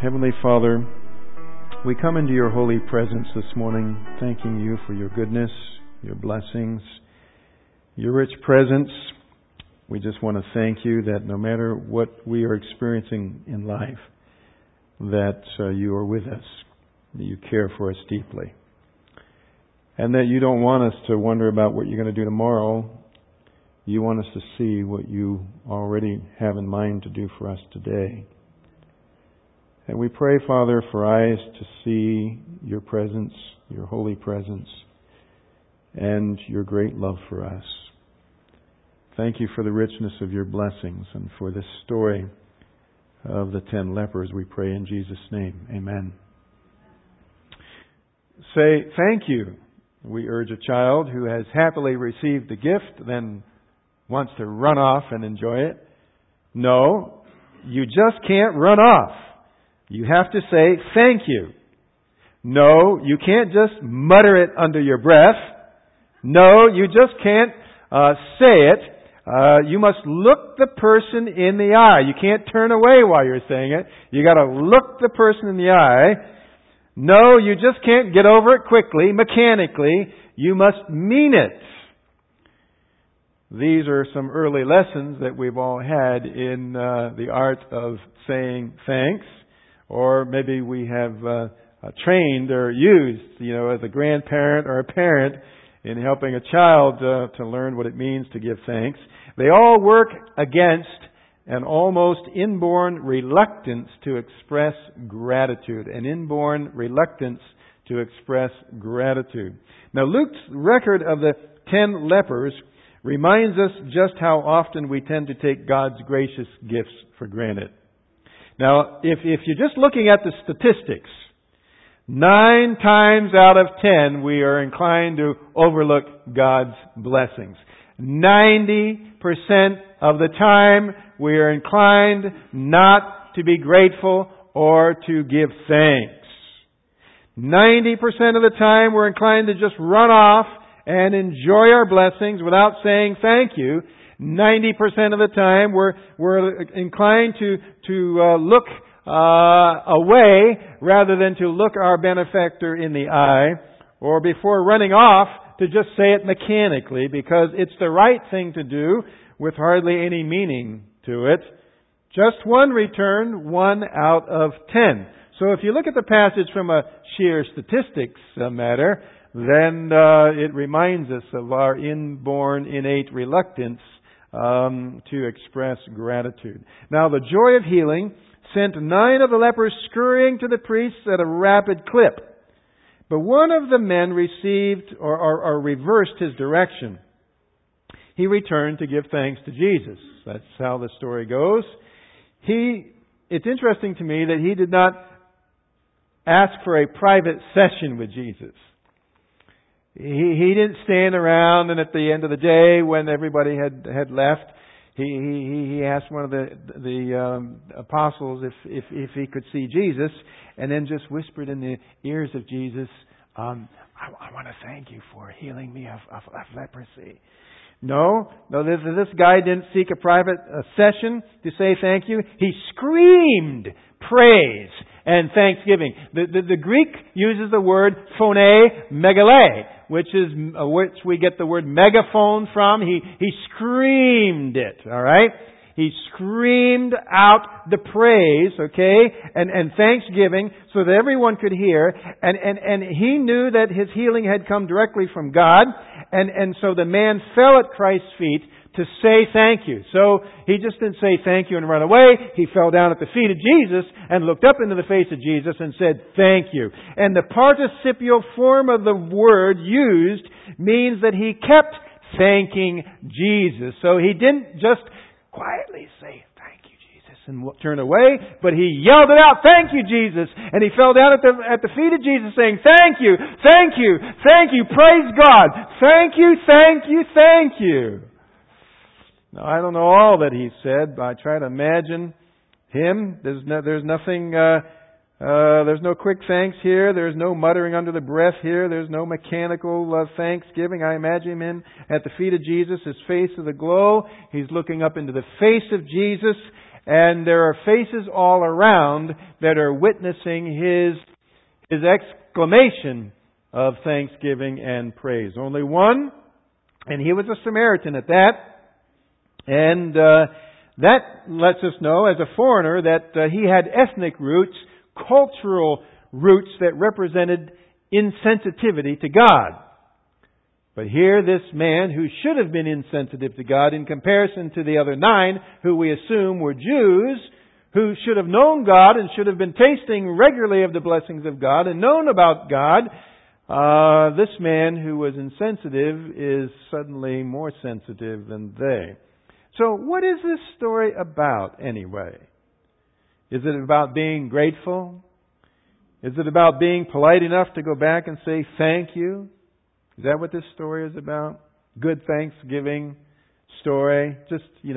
Heavenly Father, we come into your holy presence this morning, thanking you for your goodness, your blessings, your rich presence. We just want to thank you that no matter what we are experiencing in life, that you are with us, that you care for us deeply, and that you don't want us to wonder about what you're going to do tomorrow. You want us to see what you already have in mind to do for us today. And we pray, Father, for eyes to see your presence, your holy presence, and your great love for us. Thank you for the richness of your blessings and for this story of the 10 lepers. We pray in Jesus' name. Amen. Say thank you. We urge a child who has happily received a gift, then wants to run off and enjoy it. No, you just can't run off. You have to say thank you. No, you can't just mutter it under your breath. No, you just can't say it. You must look the person in the eye. You can't turn away while you're saying it. You got to look the person in the eye. No, you just can't get over it quickly, mechanically. You must mean it. These are some early lessons that we've all had in the art of saying thanks. Or maybe we have trained or used, as a grandparent or a parent in helping a child to learn what it means to give thanks. They all work against an almost inborn reluctance to express gratitude. An inborn reluctance to express gratitude. Now, Luke's record of the 10 lepers reminds us just how often we tend to take God's gracious gifts for granted. Now, if you're just looking at the statistics, 9 times out of 10 we are inclined to overlook God's blessings. 90% of the time we are inclined not to be grateful or to give thanks. 90% of the time we're inclined to just run off and enjoy our blessings without saying thank you. 90% of the time we're inclined to look away rather than to look our benefactor in the eye, or before running off to just say it mechanically because it's the right thing to do with hardly any meaning to it. Just one return, 1 out of 10. So if you look at the passage from a sheer statistics matter, then it reminds us of our inborn, innate reluctance to express gratitude. Now, the joy of healing sent 9 of the lepers scurrying to the priests at a rapid clip. But one of the men received or reversed his direction. He returned to give thanks to Jesus. That's how the story goes. It's interesting to me that he did not ask for a private session with Jesus. He didn't stand around, and at the end of the day, when everybody had left, he asked one of the apostles if he could see Jesus, and then just whispered in the ears of Jesus, I want to thank you for healing me of leprosy. No, this guy didn't seek a private session to say thank you. He screamed praise and thanksgiving. The Greek uses the word phone megale, which we get the word megaphone from. He screamed it, all right? He screamed out the praise, okay, and thanksgiving so that everyone could hear. And he knew that his healing had come directly from God. And so the man fell at Christ's feet to say thank you. So he just didn't say thank you and run away. He fell down at the feet of Jesus and looked up into the face of Jesus and said thank you. And the participial form of the word used means that he kept thanking Jesus. So he didn't just quietly say thank you, Jesus, and turn away, but he yelled it out, thank you, Jesus. And he fell down at the feet of Jesus saying, thank you, thank you, thank you, praise God, thank you, thank you, thank you. Now, I don't know all that he said, but I try to imagine him. There's nothing, there's no quick thanks here. There's no muttering under the breath here. There's no mechanical thanksgiving. I imagine him at the feet of Jesus, his face is aglow. He's looking up into the face of Jesus, And there are faces all around that are witnessing his exclamation of thanksgiving and praise. Only one, and he was a Samaritan at that. And that lets us know, as a foreigner, that he had ethnic roots, cultural roots that represented insensitivity to God. But here, this man who should have been insensitive to God in comparison to the other 9, who we assume were Jews, who should have known God and should have been tasting regularly of the blessings of God and known about God, this man who was insensitive is suddenly more sensitive than they. So what is this story about anyway? Is it about being grateful? Is it about being polite enough to go back and say thank you? Is that what this story is about? Good Thanksgiving story. Just, be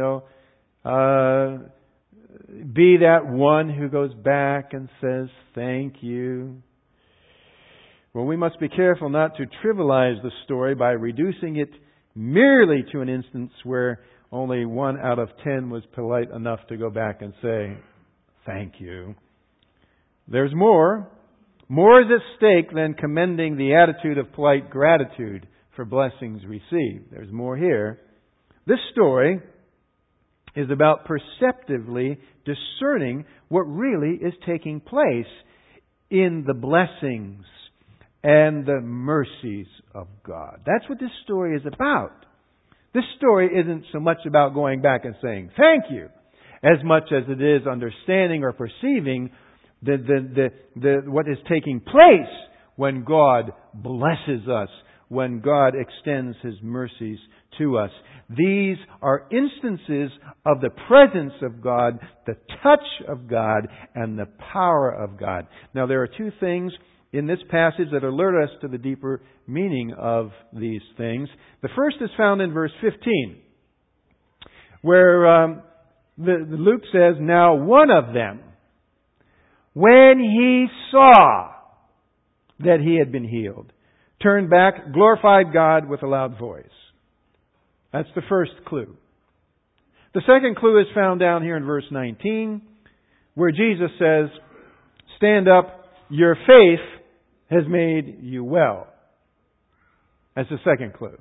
that one who goes back and says thank you. Well, we must be careful not to trivialize the story by reducing it merely to an instance where only 1 out of 10 was polite enough to go back and say thank you. There's more. More is at stake than commending the attitude of polite gratitude for blessings received. There's more here. This story is about perceptively discerning what really is taking place in the blessings and the mercies of God. That's what this story is about. This story isn't so much about going back and saying thank you, as much as it is understanding or perceiving what is taking place when God blesses us, when God extends His mercies to us. These are instances of the presence of God, the touch of God, and the power of God. Now, there are 2 things in this passage that alert us to the deeper meaning of these things. The first is found in verse 15, where Luke says, "Now one of them, when he saw that he had been healed, turned back, glorified God with a loud voice." That's the first clue. The second clue is found down here in verse 19, where Jesus says, "Stand up, your faith has made you well." That's the second clue.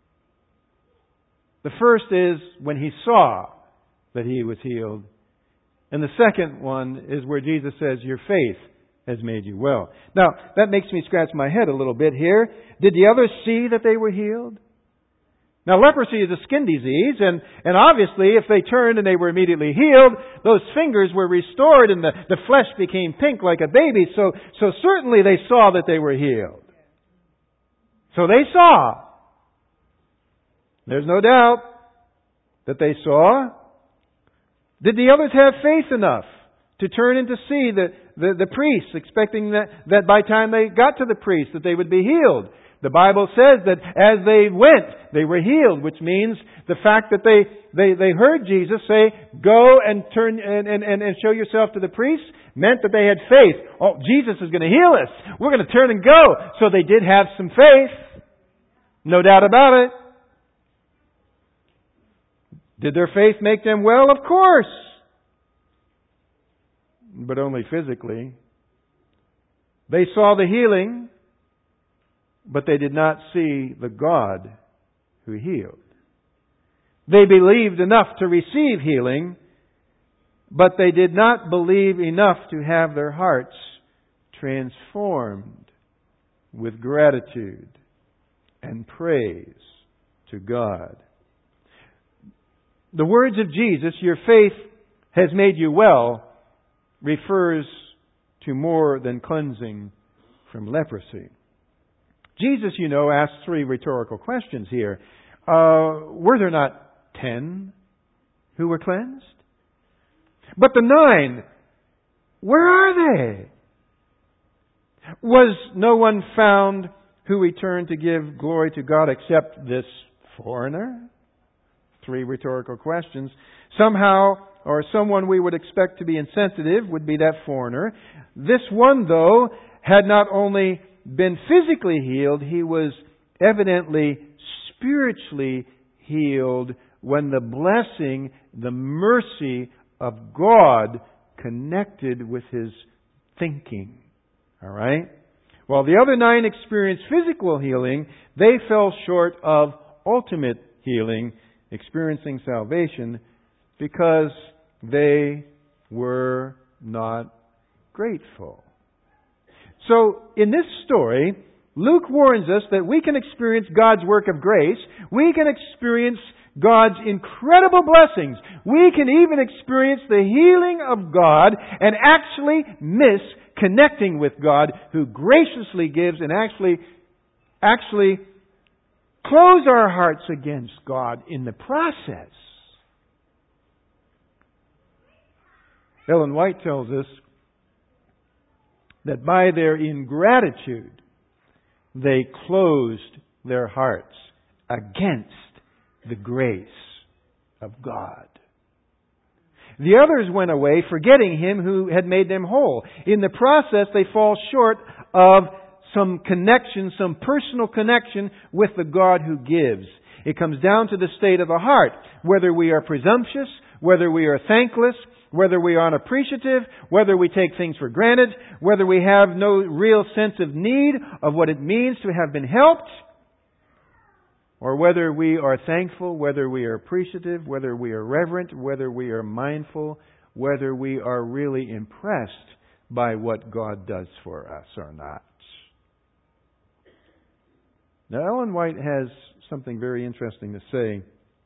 The first is when he saw that he was healed. And the second one is where Jesus says, "Your faith has made you well." Now, that makes me scratch my head a little bit here. Did the others see that they were healed? Now, leprosy is a skin disease, and obviously if they turned and they were immediately healed, those fingers were restored and the flesh became pink like a baby. So certainly they saw that they were healed. So they saw. There's no doubt that they saw. Did the others have faith enough to turn and to see the priests, expecting that by the time they got to the priest that they would be healed? The Bible says that as they went, they were healed, which means the fact that they heard Jesus say, "Go and turn and show yourself to the priest," meant that they had faith. Oh, Jesus is going to heal us. We're going to turn and go. So they did have some faith. No doubt about it. Did their faith make them well? Of course. But only physically. They saw the healing, but they did not see the God who healed. They believed enough to receive healing, but they did not believe enough to have their hearts transformed with gratitude and praise to God. The words of Jesus, "Your faith has made you well," refers to more than cleansing from leprosy. Jesus, asked 3 rhetorical questions here. Were there not 10 who were cleansed? But the 9, where are they? Was no one found who returned to give glory to God except this foreigner? 3 rhetorical questions. Somehow, or someone we would expect to be insensitive would be that foreigner. This one, though, had not only been physically healed, he was evidently spiritually healed when the blessing, the mercy of God connected with his thinking. All right? While the other 9 experienced physical healing, they fell short of ultimate healing, experiencing salvation, because they were not grateful. So, in this story, Luke warns us that we can experience God's work of grace. We can experience God's incredible blessings. We can even experience the healing of God and actually miss connecting with God, who graciously gives, and actually close our hearts against God in the process. Ellen White tells us that by their ingratitude, they closed their hearts against the grace of God. The others went away, forgetting Him who had made them whole. In the process, they fall short of some connection, some personal connection with the God who gives. It comes down to the state of the heart, whether we are presumptuous, whether we are thankless, whether we are unappreciative, whether we take things for granted, whether we have no real sense of need of what it means to have been helped, or whether we are thankful, whether we are appreciative, whether we are reverent, whether we are mindful, whether we are really impressed by what God does for us or not. Now, Ellen White has something very interesting to say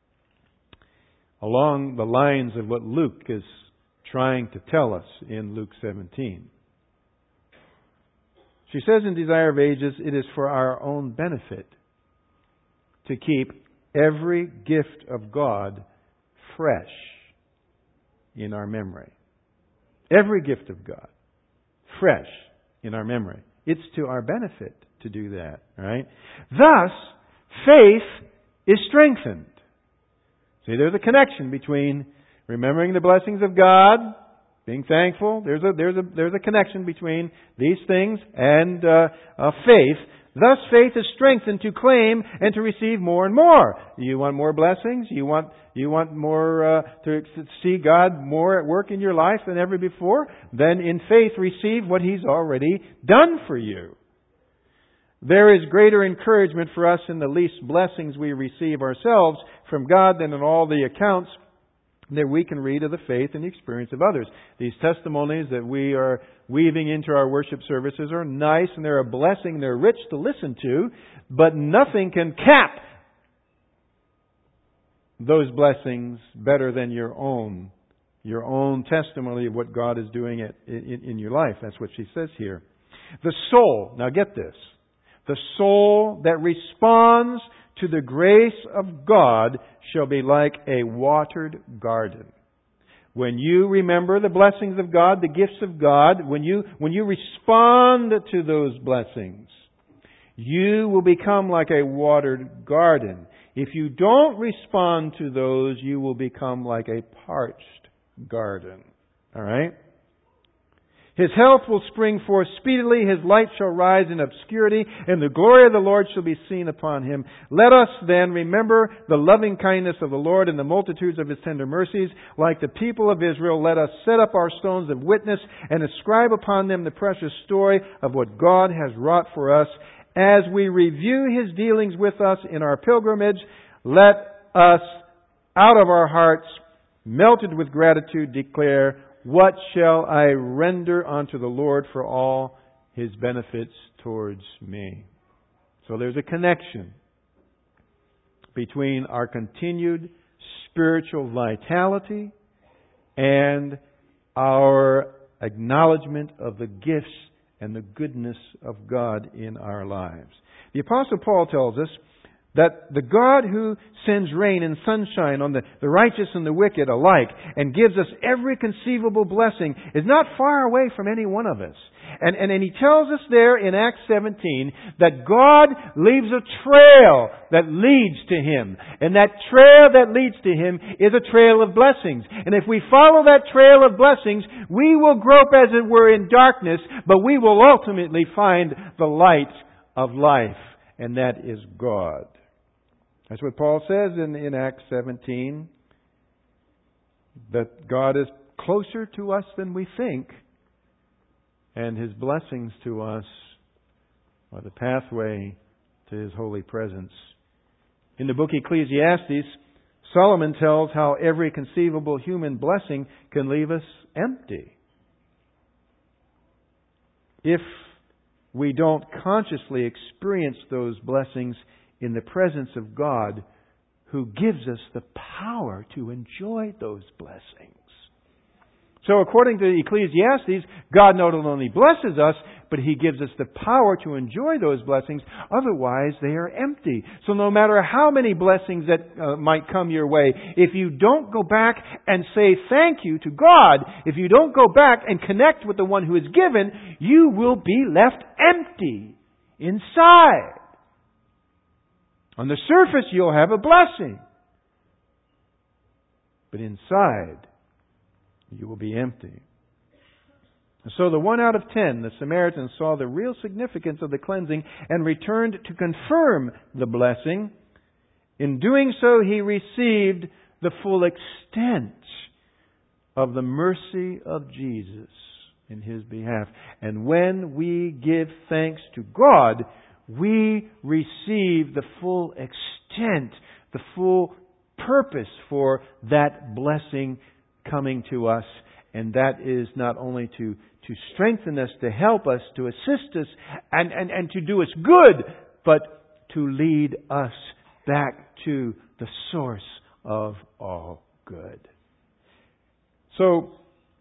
along the lines of what Luke is trying to tell us in Luke 17. She says in Desire of Ages, it is for our own benefit to keep every gift of God fresh in our memory. Every gift of God fresh in our memory. It's to our benefit to do that, right? Thus, faith is strengthened. See, there's a connection between remembering the blessings of God, being thankful. There's a connection between these things and faith. Thus, faith is strengthened to claim and to receive more and more. You want more blessings? You want more to see God more at work in your life than ever before? Then, in faith, receive what He's already done for you. There is greater encouragement for us in the least blessings we receive ourselves from God than in all the accounts that we can read of the faith and the experience of others. These testimonies that we are weaving into our worship services are nice and they're a blessing. They're rich to listen to, but nothing can cap those blessings better than your own testimony of what God is doing in your life. That's what she says here. The soul, now get this, the soul that responds to the grace of God shall be like a watered garden. When you remember the blessings of God, the gifts of God, when you respond to those blessings, you will become like a watered garden. If you don't respond to those, you will become like a parched garden. All right? His health will spring forth speedily, His light shall rise in obscurity, and the glory of the Lord shall be seen upon him. Let us then remember the loving kindness of the Lord and the multitudes of His tender mercies. Like the people of Israel, let us set up our stones of witness and ascribe upon them the precious story of what God has wrought for us. As we review His dealings with us in our pilgrimage, let us, out of our hearts, melted with gratitude, declare, what shall I render unto the Lord for all His benefits towards me? So there's a connection between our continued spiritual vitality and our acknowledgement of the gifts and the goodness of God in our lives. The Apostle Paul tells us that the God who sends rain and sunshine on the righteous and the wicked alike and gives us every conceivable blessing is not far away from any one of us. And He tells us there in Acts 17 that God leaves a trail that leads to Him. And that trail that leads to Him is a trail of blessings. And if we follow that trail of blessings, we will grope as it were in darkness, but we will ultimately find the light of life. And that is God. That's what Paul says in Acts 17. That God has closer to us than we think, and His blessings to us are the pathway to His holy presence. In the book Ecclesiastes, Solomon tells how every conceivable human blessing can leave us empty if we don't consciously experience those blessings in the presence of God, who gives us the power to enjoy those blessings. So according to Ecclesiastes, God not only blesses us, but He gives us the power to enjoy those blessings. Otherwise, they are empty. So no matter how many blessings that might come your way, if you don't go back and say thank you to God, if you don't go back and connect with the one who is given, you will be left empty inside. On the surface, you'll have a blessing. But inside, you will be empty. So the 1 out of 10, the Samaritan, saw the real significance of the cleansing and returned to confirm the blessing. In doing so, he received the full extent of the mercy of Jesus in his behalf. And when we give thanks to God, we receive the full extent, the full purpose for that blessing coming to us. And that is not only to strengthen us, to help us, to assist us, and to do us good, but to lead us back to the source of all good. So,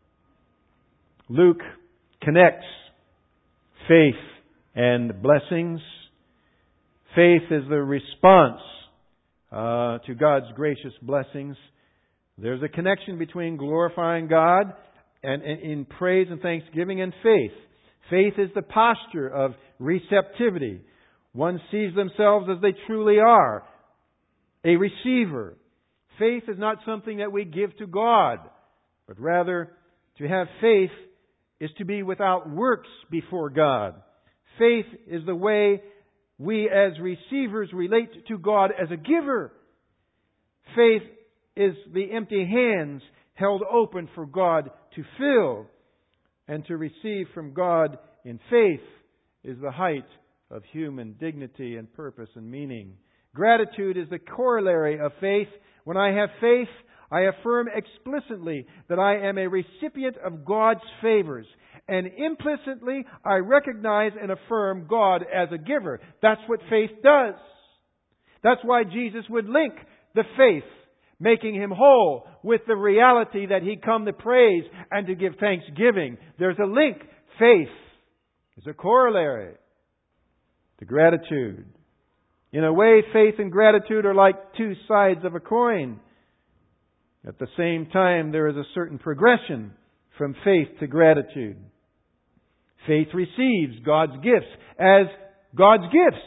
Luke connects faith and blessings. Faith is the response to God's gracious blessings. There's a connection between glorifying God and in praise and thanksgiving and faith. Faith is the posture of receptivity. One sees themselves as they truly are, a receiver. Faith is not something that we give to God, but rather to have faith is to be without works before God. Faith is the way we as receivers relate to God as a giver. Faith is the empty hands held open for God to fill. And to receive from God in faith is the height of human dignity and purpose and meaning. Gratitude is the corollary of faith. When I have faith, I affirm explicitly that I am a recipient of God's favors. And implicitly, I recognize and affirm God as a giver. That's what faith does. That's why Jesus would link the faith, making Him whole, with the reality that He come to praise and to give thanksgiving. There's a link. Faith is a corollary to gratitude. In a way, faith and gratitude are like two sides of a coin. At the same time, there is a certain progression from faith to gratitude. Faith receives God's gifts as God's gifts.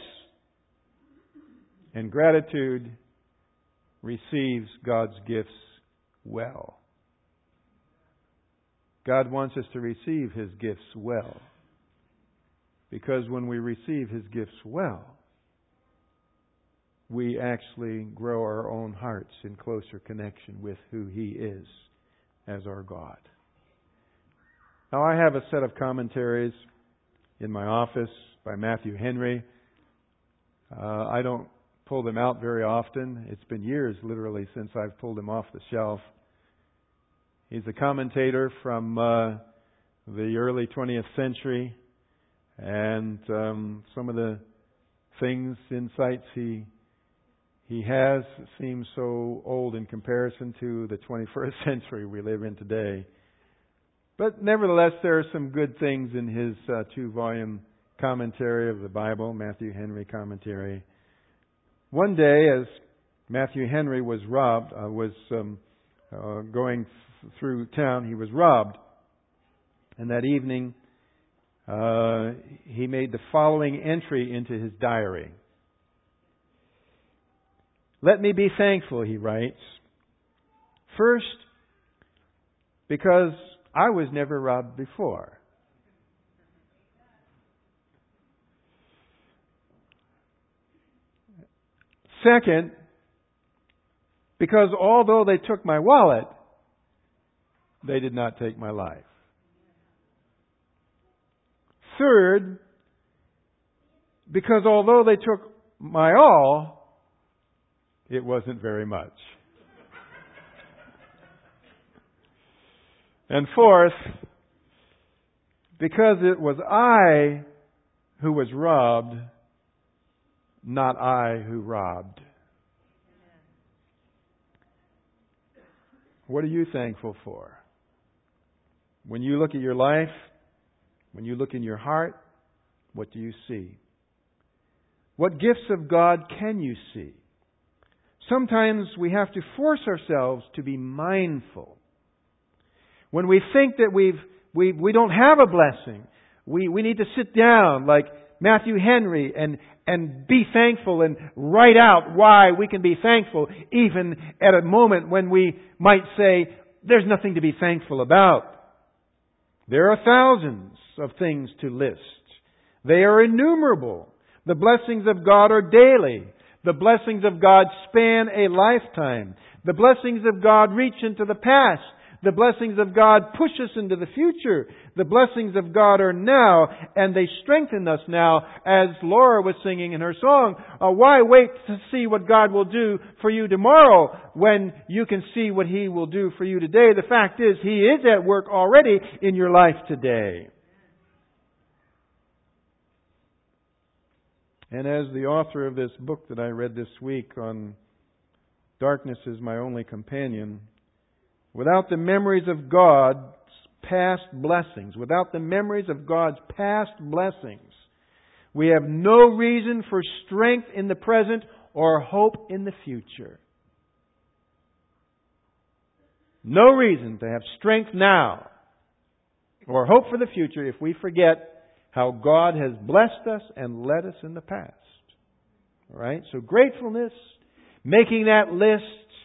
And gratitude receives God's gifts well. God wants us to receive His gifts well. Because when we receive His gifts well, we actually grow our own hearts in closer connection with who He is as our God. Now, I have a set of commentaries in my office by Matthew Henry. I don't pull them out very often. It's been years, literally, since I've pulled them off the shelf. He's a commentator from the early 20th century, and some of the things, insights he has seem so old in comparison to the 21st century we live in today. But nevertheless, there are some good things in his 2-volume commentary of the Bible, Matthew Henry commentary. One day, as Matthew Henry was going through town, he was robbed. And that evening, he made the following entry into his diary. "Let me be thankful," he writes, "first, because I was never robbed before. Second, because although they took my wallet, they did not take my life. Third, because although they took my all, it wasn't very much. And fourth, because it was I who was robbed, not I who robbed. What are you thankful for? When you look at your life, when you look in your heart, what do you see? What gifts of God can you see? Sometimes we have to force ourselves to be mindful. When we think that we don't have a blessing, we need to sit down like Matthew Henry and be thankful and write out why we can be thankful even at a moment when we might say there's nothing to be thankful about. There are thousands of things to list. They are innumerable. The blessings of God are daily. The blessings of God span a lifetime. The blessings of God reach into the past. The blessings of God push us into the future. The blessings of God are now, and they strengthen us now, as Laura was singing in her song. Why wait to see what God will do for you tomorrow when you can see what He will do for you today? The fact is, He is at work already in your life today. And as the author of this book that I read this week on Darkness is My Only Companion, without the memories of God's past blessings, without the memories of God's past blessings, we have no reason for strength in the present or hope in the future. No reason to have strength now or hope for the future if we forget how God has blessed us and led us in the past. All right? So gratefulness, making that list,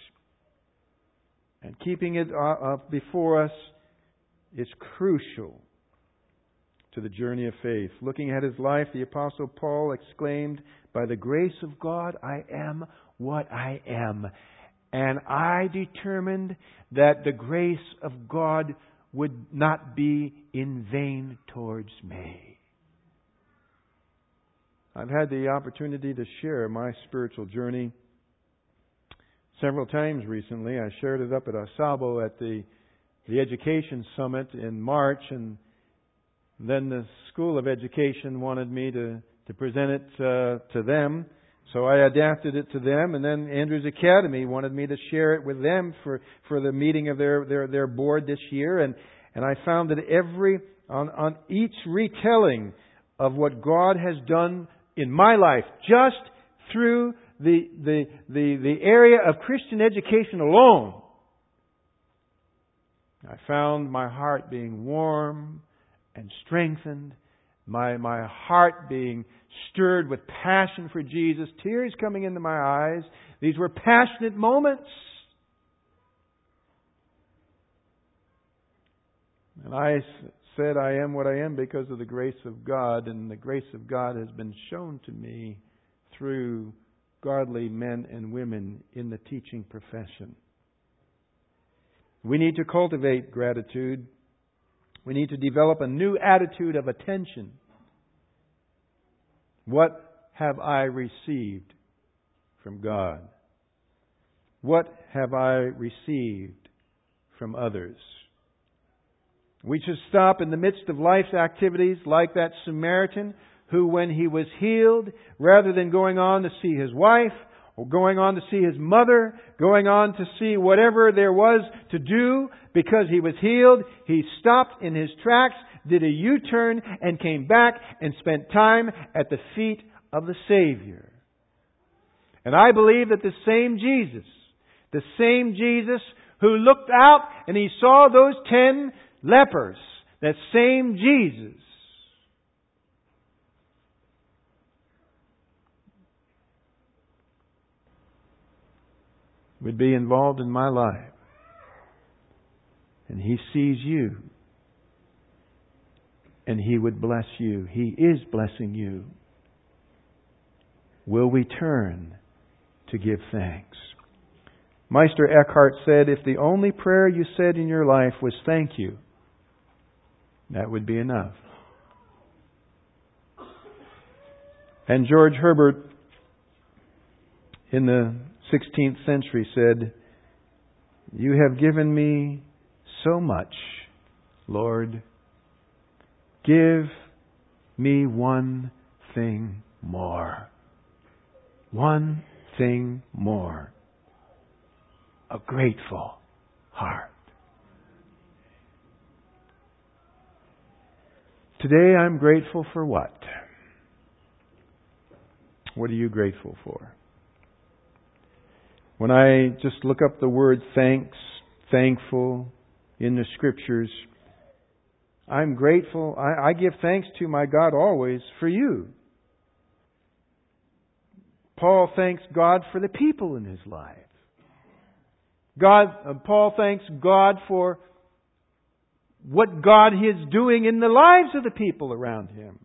and keeping it up before us is crucial to the journey of faith. Looking at his life, the Apostle Paul exclaimed, "By the grace of God, I am what I am. And I determined that the grace of God would not be in vain towards me." I've had the opportunity to share my spiritual journey several times recently. I shared it up at Asabo at the Education Summit in March, and then the School of Education wanted me to present it to them. So I adapted it to them, and then Andrews Academy wanted me to share it with them for the meeting of their board this year. And I found that on each retelling of what God has done in my life, just through the area of Christian education alone, I found my heart being warm and strengthened, my heart being stirred with passion for Jesus, tears coming into my eyes. These were passionate moments. And I said, I am what I am because of the grace of God, and the grace of God has been shown to me through godly men and women in the teaching profession. We need to cultivate gratitude. We need to develop a new attitude of attention. What have I received from God? What have I received from others? We should stop in the midst of life's activities like that Samaritan who, when he was healed, rather than going on to see his wife or going on to see his mother, going on to see whatever there was to do because he was healed, he stopped in his tracks, did a U-turn, and came back and spent time at the feet of the Savior. And I believe that the same Jesus who looked out and he saw those 10 lepers, that same Jesus would be involved in my life. And He sees you. And He would bless you. He is blessing you. Will we turn to give thanks? Meister Eckhart said, if the only prayer you said in your life was thank you, that would be enough. And George Herbert in the 16th century said, you have given me so much, Lord. Give me one thing more. One thing more. A grateful heart. Today I'm grateful for what? What are you grateful for? When I just look up the word thanks, thankful in the Scriptures, I'm grateful. I give thanks to my God always for you. Paul thanks God for the people in his life. Paul thanks God for what God is doing in the lives of the people around him.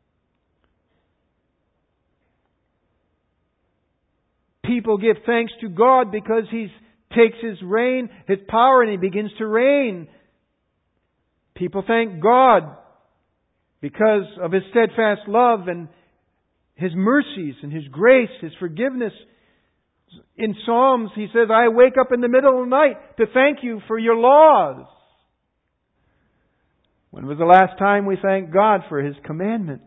People give thanks to God because He takes His reign, His power, and He begins to reign. People thank God because of His steadfast love and His mercies and His grace, His forgiveness. In Psalms, He says, I wake up in the middle of the night to thank you for your laws. When was the last time we thanked God for His commandments?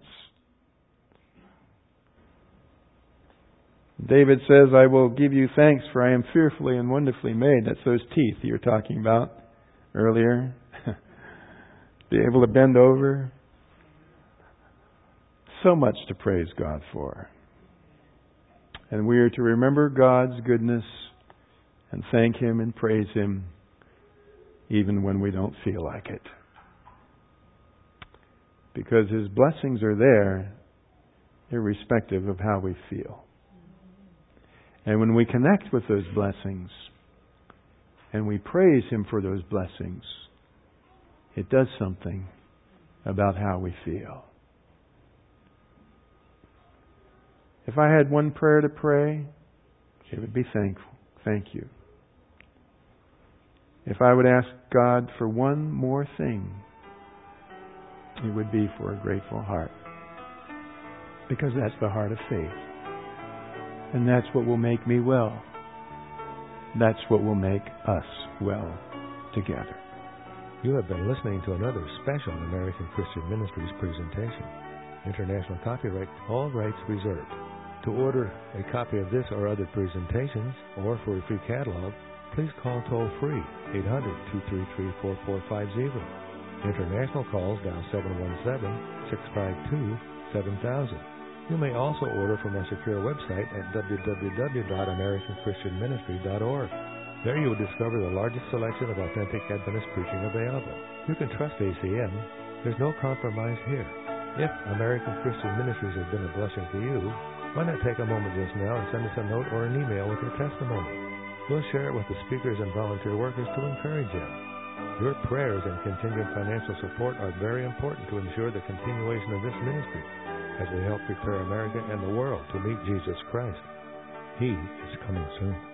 David says, I will give you thanks for I am fearfully and wonderfully made. That's those teeth you were talking about earlier. Be able to bend over. So much to praise God for. And we are to remember God's goodness and thank Him and praise Him even when we don't feel like it. Because His blessings are there irrespective of how we feel. And when we connect with those blessings and we praise Him for those blessings, it does something about how we feel. If I had one prayer to pray, it would be thankful. Thank you. If I would ask God for one more thing, it would be for a grateful heart. Because that's the heart of faith. And that's what will make me well. That's what will make us well together. You have been listening to another special American Christian Ministries presentation. International copyright, all rights reserved. To order a copy of this or other presentations, or for a free catalog, please call toll-free 800-233-4450. International calls dial 717-652-7000. You may also order from our secure website at www.americanchristianministry.org. There you will discover the largest selection of authentic Adventist preaching available. You can trust ACM. There's no compromise here. If American Christian Ministries has been a blessing to you, why not take a moment just now and send us a note or an email with your testimony? We'll share it with the speakers and volunteer workers to encourage you. Your prayers and contingent financial support are very important to ensure the continuation of this ministry as we help prepare America and the world to meet Jesus Christ. He is coming soon.